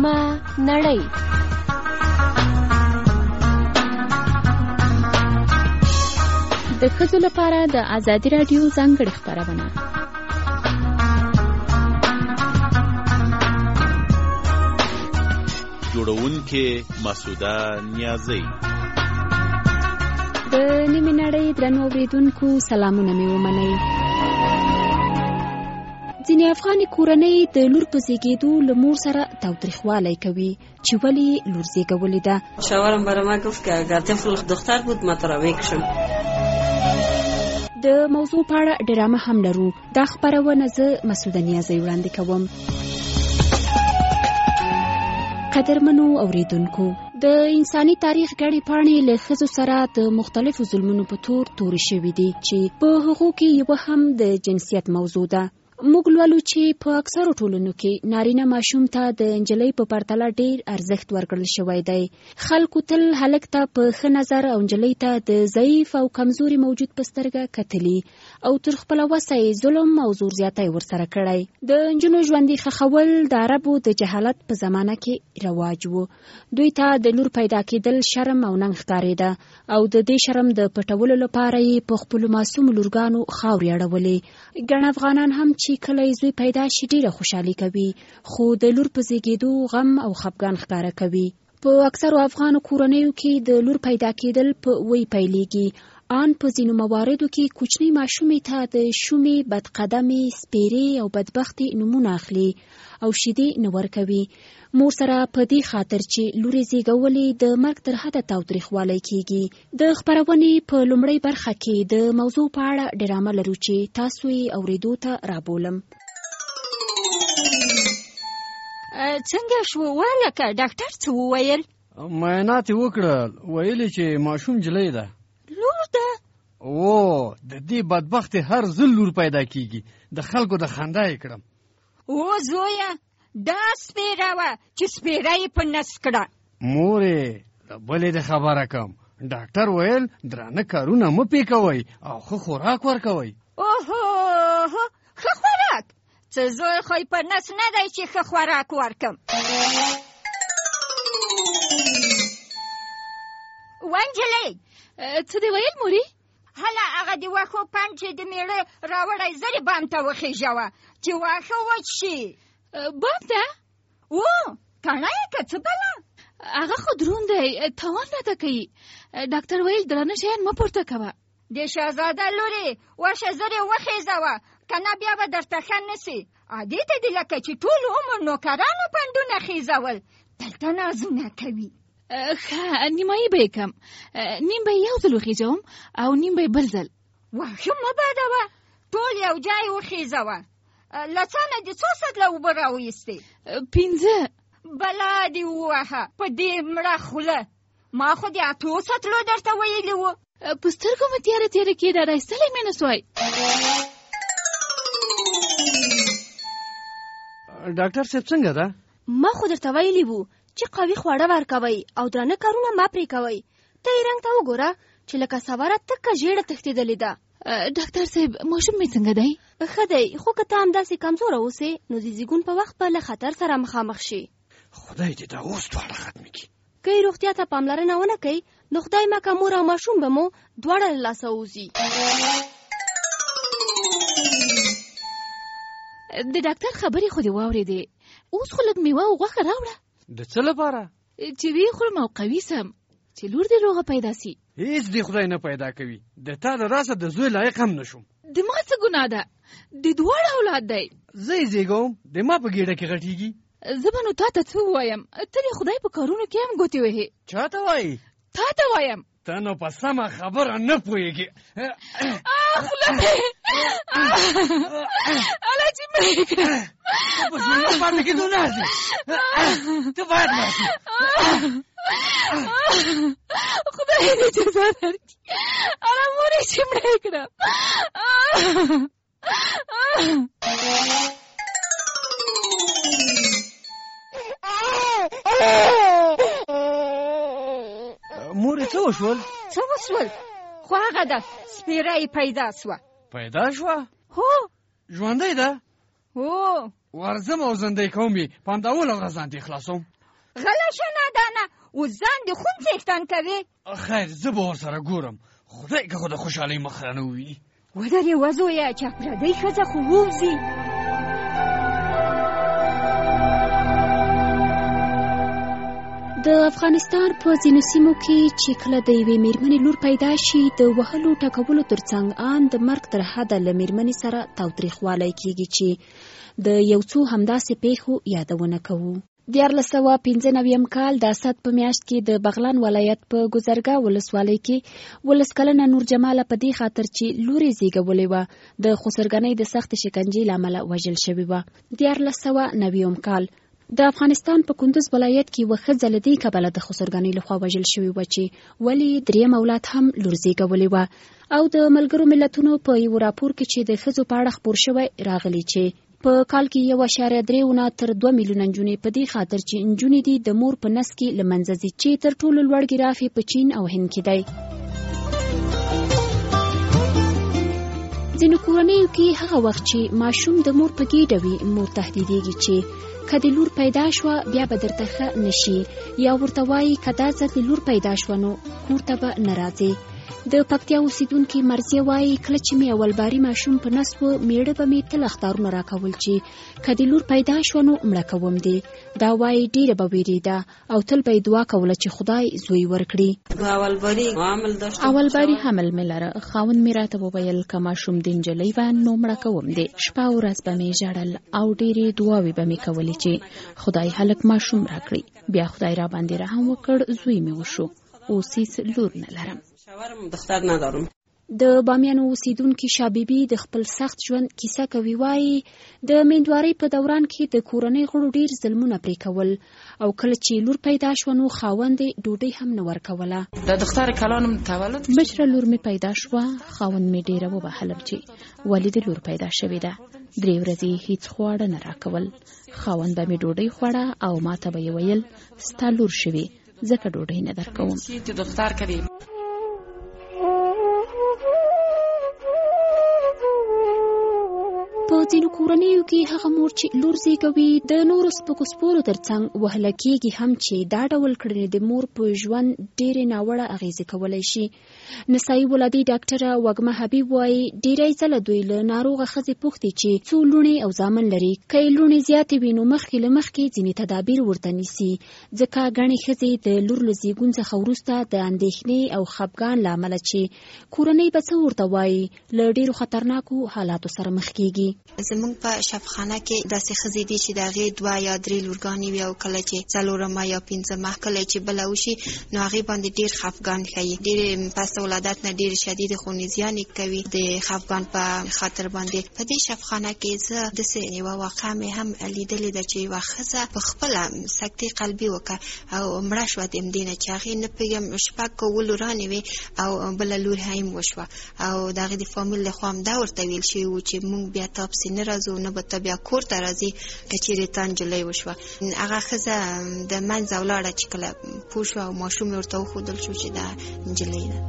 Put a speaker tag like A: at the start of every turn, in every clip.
A: نیمه نړۍ. د ښځو لپاره د ازادي راډیو ځانګړې خپرونه.
B: جوړونکې مسعوده نیازی.
A: د نیمې نړۍ درنو اورېدونکو سلامونه مې ومنئ. ځینې افغاني کورنۍ د لور په زیږېدو له مور سره تاوتریخوالی کوي چې ولې لور زیږولې ده.
C: شوهرم برای ما گفت که اگر طفل دختر بود ما تو را میکشم.
A: د موضوع په اړه ډرامه هم لرو. دا خپرونه زه مسعوده نیازی وړاندې کوم. قدرمنو اوریدونکو، د انساني تاریخ ګڼې پاڼې له ښځو سره د مختلفو ظلمونو په تور تورې شوي دي چې په هغو کې یوه هم د جنسیت موضوع ده. موږ لولو چې په اکثرو ټولنو کې نارینه ماشوم ته د نجلۍ په پرتله ډیر ارزښت ورکړل شوی دی. خلکو تل هلک ته په ښه نظر او نجلۍ ته د ضعیف او کمزوري موجود په سترګه کتلي او تر خپله وسه یې ظلم او زور زیاتی ورسره کړی. د نجونو ژوندي ښخول د عربو د جهالت په زمانه کې رواج و. دوی ته د لور پیدا کېدل شرم او ننګ ښکارېده او د دې شرم د پټولو لپاره یې په خپلو معصومو لورګانو خاورې اړولې. ګڼ افغانان هم چې کله یې زوی پیدا شي ډیره خوشحالي کوي، خو د لور په زیږېدو غم او خفګان ښکاره کوي. په اکثرو افغانو کورنیو کې د لور پیدا کېدل په وی پیلېږي. آن په ځینو مواردو کې کوچنۍ ماشومې ته د شومې، بدقدمې، سپیرې او بدبختې نومونه اخلي او شیدې نه ورکوي. مور سره په دې خاطر چې لور یې زیږولې د مرګ تر حده تاوتریخوالی کېږي. د خپرونې په لومړۍ برخه کې د موضوع په اړه ډرامه لرو چې تاسو یې اورېدو ته رابولم.
D: څنګه شو ولکه ډاکټر څه وویل؟
E: معاینات یې وکړل، ویلې چې ماشوم جلۍ ده.
D: لور ده؟
E: او د دې بدبختې هر ځل لور پیدا کېږي. د خلکو د خندا یې کړم.
D: او زویه دا سپیره وه چې سپیره یې په نس کړه.
E: مورې بلې د خبره کم، ډاکټر ویل درانه کارونه مه پې کوئ او ښه خوراک ورکوئ.
D: اوهو ښه خوراک؟ څه زوی خو یې په نس نه دی چې ښه خوراک ورکم. ونجلۍ
A: څه دې ویل مورې؟
D: هله هغه د واښو پنډ چې د میړه راوړی زر یې بام ته وخېژوه چې واښه وچ شي.
A: بام ته؟
D: او کڼه یې که څه بله؟
A: هغه خو دروند دی، تاوان راته کوي. ډاکټر ویل درانه شیان مه پورته کوه.
D: د شهزاده لورې واشه زر یې وخېژوه، که نه بیا به درته ښه نسي. عادي ته دې لکه چې ټول عمر نوکرانو پنډونه خېژول، دلته نازونه کوي.
A: ښه نیمایي به یې کم، نیم به یې یو ځل وخېژوم او نیم به یې بل ځل.
D: واښه مه بادوه، ټول یو ځای وخېژوه. له څه نه دې څو سطله اوبه راویستې؟
A: 5.
D: بلا دې ووهه په دې مړه خوله، ما خو د 8 سطلو درته ویلي وو.
A: په سترګو مې تیاره تیاره کېده، رایستلی مې نه سوی.
E: ډاکټر صاحب څنګه ده؟
F: ما خو درته ویلي وو چې قوي خواړه ورکوئ او درانه کارونه مه پرې کوئ. ته یې رنګ ته وګوره چې لکه سواره تکه ژېړه تښتېدلې ده.
A: ډاکټر صاحب ماشوم مې څنګه دی؟
F: ښه دی، خو که ته همداسې کمزوره اوسې نو د زیږون په وخت به له خطر سره مخامخ شي.
E: خدای دې دا اوس دواړه ختمې کړي.
F: که یې روغتیا ته پاملرنه ونه کوي نو خدای مکه مور او ماشوم به مو دواړه له لاسه وځي.
A: د ډاکټر خبرې خو دې واورېدې، اوس خو لږ میوه او غوښه راوړه.
E: د څه لپاره؟
A: چې ویې خورم او قوي سم، چې لور دې روغه پیدا سي.
E: هیڅ دې خدای نه پیدا کوي. د تا له راسه د زوی لایق هم نشوم.
A: د ما څه ګناه ده؟ د دواړه اولاد دی.
E: زه یې زیږوم، د ما په ګېډه کې غټېږي.
A: زه به نو تا ته څه ووایم؟ ته د خدای په کارونو کې هم ګوتې وهې.
E: چا ته وایي؟
A: تا ته وایم.
E: ته نو په سمه خبره نه پوهېږې.
A: خوله مې اله چې مې کړه.
E: په ژوندو پاتې کېدو نه ارزي. ته باید مړه شې.
A: خدای دې جزا درکړي. اله مور یې چې مړه کړه.
E: مورې څه وشول؟
D: څه وشول؟ خو هغه ده سپیره یې پیدا سوه.
E: پیدا شوه؟
D: هو.
E: ژوندۍ ده؟ ورځم او زندۍ کوم یې پاندول او ځان دې خلاصوم.
D: غله شه نادانه، اوس ځان دې خون څښتن کوي.
E: خیر زه به ورسره ګورم، خدای که خو د خوشحالۍ مخ رانه وویني.
D: ودرې وزویه چې پردۍ ښځه خو ووځي.
A: د افغانستان په ځینو سیمو کې چې کله د یوې میرمنې لور پیدا شي د وهلو ټکولو ترڅنګ ان د مرګ تر حده له میرمنې سره تاوتریخوالی کیږي چې د یو څو همداسې پیښو یادونه کوو. 1495 کال د اسد په میاشت کې د بغلان ولایت په ګذرګاه ولسوالۍ کې 19 کلنه نور جماله په دې خاطر چې لور یې زیږولې وه د خسرګنۍ د سخت شکنجې له امله وژل شوې وه. 1490 کال د افغانستان په کندوز ولایت کې یوه ښځه له دې کبله د خسرګنۍ لخوا وژل شوې وه چې ولې دریم اولاد هم لور زیږولې وه. او د ملګرو ملتونو په یو راپور کې چې د ښځو په اړه خپور شوی راغلی چې په کال کې 1.3 تر 2 میلیونه نجونې په دې خاطر چې نجونې دي د مور په نس کې له منځه ځي چې تر ټولو لوړ ګراف یې په چین او هند کې دی. ځینو کورنیو کې هغه وخت چې ماشوم د مور په ګېډه وي مور تهدیدېږي چې که د لور پیدا شوه بیا به درته ښه نشي، یا ورته وایي که دا ځل د لور پیدا شوه نو کور ته به نه راځې. د پکتیا اوسیدونکي مرضیه وایي کله چې مې اول باري ماشوم په نس و میړه به مې تل اخطارونه راکول چې که د لور پیدا شوه نو مړه کوم دې. دا وایي ډېره به ویرېده او تل به یې دعا کوله چې خدای زوی ورکړي. اول باري حمل مې لره، خاوند مې راته وویل که ماشوم د نجلۍ وه نو مړه کوم دې. شپه ورځ به مې ژړل او ډېرې دعاوې به مې کولې چې خدای هلک ماشوم راکړي. بیا خدای را باندې رحم وکړ، زوی مې وشو. اوس هیڅ لور نه لرم.
C: دختر ندارم.
A: د بامیانو اوسیدونکي شابیبي د خپل سخت ژوند کیسه کوي. وایي د میندوارۍ په دوران کې د کورنۍ غړو ډیر ظلمونه پرې کول او کله چې لور پیدا شوه نو خاوند یې ډوډۍ هم نه ورکوله. مشره لور مې پیدا شوه، خاوند مې ډیره وبهلم چې ولې د لور پیدا شوې ده. 3 ورځې هیڅ خواړه نه راکول. خاوند به مې ډوډۍ خوړه او ما ته به یې ویل ستا لور شوې ځکه ډوډۍ نه درکوم. په ځینو کورنیو کې هغه مور چې لور زیږوي د نورو سپکو سپورو ترڅنګ وهله کېږي هم چې دا ډول کړنې د مور په ژوند ډېرې ناوړه اغېزې کولی شي. نسایي ولادي ډاکټره وږمه حبیب وایي ډېری ځله دوی له ناروغه ښځې پوښتي چې څو لوڼې او زامن لري. که یې لوڼې زیاتې وي نو مخکې له مخکې ځینې تدابیر ورته نیسي، ځکه ګڼې ښځې د لور له زیږون څخه وروسته د اندېښنې او خفګان له امله چې کورنۍ به څه ورته وایي له ډېرو خطرناکو حالاتو سره مخ کېږي.
G: زمونږ په شفاخانه کې داسې ښځې دي چې د هغې 2 یا 3 لورګانې وي او کله چې 4مه یا 5مه کله چې بله وشي نو هغې باندې ډېر خفګان ښیي. ډېرې پس ولادت نه ډېرې شدید خونې زیانې کوي د خفګان په خاطر باندې. په دې شفاخانه کې زه داسې یوه واقعه مې هم لیدلې ده چې یوه ښځه په خپله سکتې قلبي وکړه او مړه شوه د همدې نه چې هغې نه پوهېږم 6 لورانې وې او بله لور هم وشوه او د هغې د فامیل له خوا هم دا ورته ویل شوي وو چې موږ بیا تا پسې نه راځو، نه به ته بیا کور ته راځې که چېرې تا نجلۍ وشوه. هغه ښځه د منځه ولاړه چې کله پوه شوه او ماشوم یې ورته وښودل شو چې دا نجلۍ ده.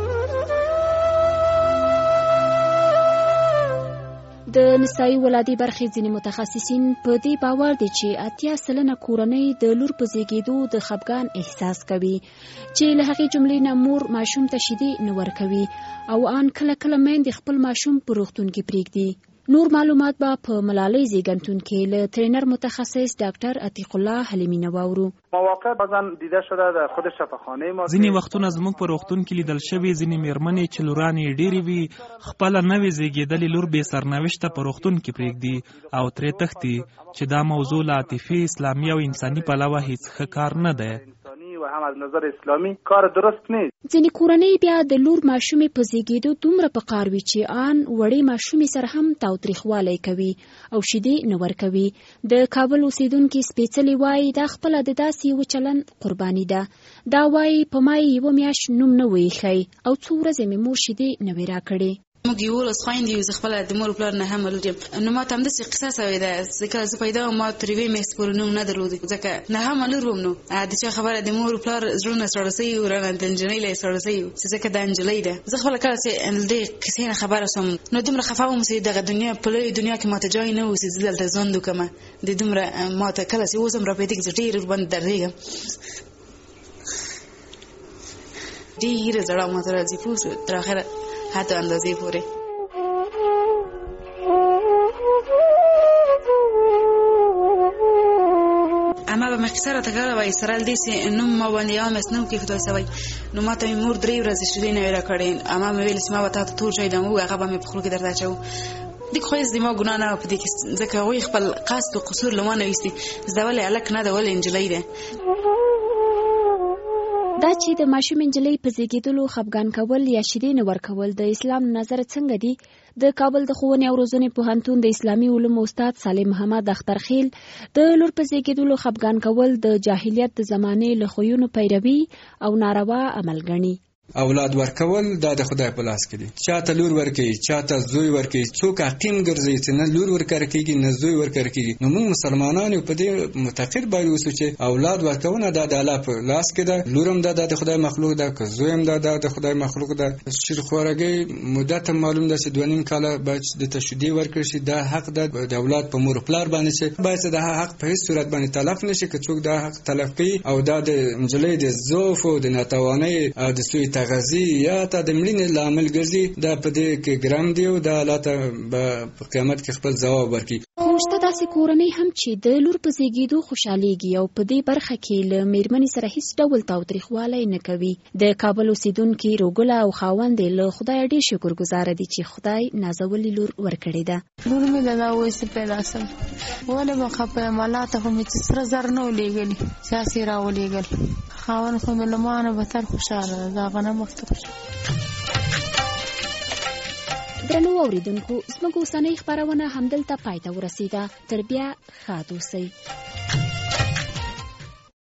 A: د نسایي ولادي برخې ځینې متخصصین په دې باور دي چې 80% کورنۍ د لور په زیږېدو د خفګان احساس کوي چې له هغې جملې نه مور ماشوم ته شیدې نه ورکوي او ان کله کله میندې خپل ماشوم په روغتون کې پرېږدي. نور معلومات به په ملالۍ زیږنتون کې له ترینر متخصص ډاکټر عتیق الله حلیمی نه واورو.
H: مواقع بعضا دیده شده در خود شفاخانه ما
I: ځینې وختونه زموږ په روغتون کې لیدل شوي ځینې میرمنې چې لورانې ډېرې وي خپله نوې زیږېدلې لور بې سرنوشته په روغتون کې پرېږدي او ترې تښتي چې دا موضوع له عاطفي اسلامي او انساني پلوه هیڅ ښه کار نه دی
H: و هم از نظر اسلامی کار درست نیست.
A: ځینې کورنۍ بیا د لور ماشومې په زیږېدو دومره په قار وي چې ان وړې ماشومې سره هم تاوتریخوالی کوي او شیدې نه ورکوي. د کابل اوسیدونکي سپېڅلې وایي دا خپله د داسې یو چلند قرباني ده. دا وایي په ما یې 1 میاشت نوم نه ویښی او 2 ورځې مې مور شیدې نه وې راکړې.
J: موږ 11 خویندې یو، زه خپله د مور پلار نه هم لور یم. نو ما ته همداسې قصه سوې ده، کله زه پیدا وم ما تر یوې میاشتې پورې نوم نه درلود، ځکه نه هم لور وم. نو د چا خبره د مور پلار زړونه ساړه سوي وو، رانه د نجلۍ له یې ساړه سوي وو چې ځکه دا نجلۍ ده. زه خپله کله چې د دې کیسې نه خبره شوم نو دومره خفه وم چې دغه دنیا په لویه دنیا کې ماته ځای نه و چې زه دلته ژوند وکړم. د دومره ماته کله چې اوس هم راپیدا کېږي چې ډېر ورباندې دردېږم، ډېره زړه ماته راځي پوه شوې تر اخره حتی اندازې پورې. اما به مې قصه راته کوله وایي سره له دې چې نوم ما باندې یوه میاشت نه و کېښودل سوی، نو ما ته مې مور 3 ورځې شیدې نه وې راکړې. اما مې ویل چې ما به تا ته تور شی دم ووایي، هغه به مې په خوله کې درته اچوو. دې خو هېڅ د ما ګناه نه وه په دې کې، ځکه هغوی خپل قصد و قصور له ما نه ویستي، زه ولې هلک نه ده ولې نجلۍ ده.
A: دا چې د ماشوم نجلۍ په زیږېدلو خفګان کول یا شیدې نه ورکول د اسلام نظر څنګه دي؟ د کابل د ښوونې او روزنې پوهنتون د اسلامي علومو استاد سالم محمد اخترخیل د لور په زیږېدلو خفګان کول د جاهلیت د زمانې له خویونو پیروي او ناروا عمل ګڼي.
K: اولاد ورکول دا د خدای په لاس کې دي. چاته لور ورکړي، چاته زوی ورکړي، څوک حقیم ګرځي چې نه لور ورکړه کېږي نه زوی ورکړه کېږي. نو موږ مسلمانان په دې متقر باید اوسو چې اولاد ورکونه دا د الله په لاس کې ده. لور هم دا د خدای مخلوق ده، که زوی هم دا د خدای مخلوق ده. شیرخوارګۍ مدت معلوم ده چې 2.5 کاله باید د تشدید ورکړي شي. دا حق ده د اولاد په مور پلار باندې چې باید د حق په هیڅ صورت باندې تلف نشي. که څوک دا حق تلف کوي او دا د نجلۍ د ضعف او د ناتوانۍ او د سوء تغذیه یا تا د مړینې لامل ګرځي، دا په دې کې ګرام دی او دا الله ته په قیامت کې خپل ځواب ورکړي.
A: خو شته داسې کورنۍ هم چې د لور په زیږېدو خوشحالېږي او په دې برخه کې له مېرمنې سره هیڅ ډول تاوتریخوالی نه کوي. د کابل اوسېدونکي روګله او خاوند یې له خدایه ډېر شکرګزاره دي چې خدای نازولې لور ورکړې ده.
L: لور مې له دا ویسې پیدا سم ولې به خفه یم، الله ته خو مې چې سره زر نه ولېږلي، سیاسي راولېږل. خاوند خو مې له ما نه بهتر خوشحاله ده، د هغه نه مخته خوشحاله.
A: درنو اوریدونکو، زموږ اوسنۍ خپرونه همدلته پای ته ورسېده. تر بیا ښاد اوسئ.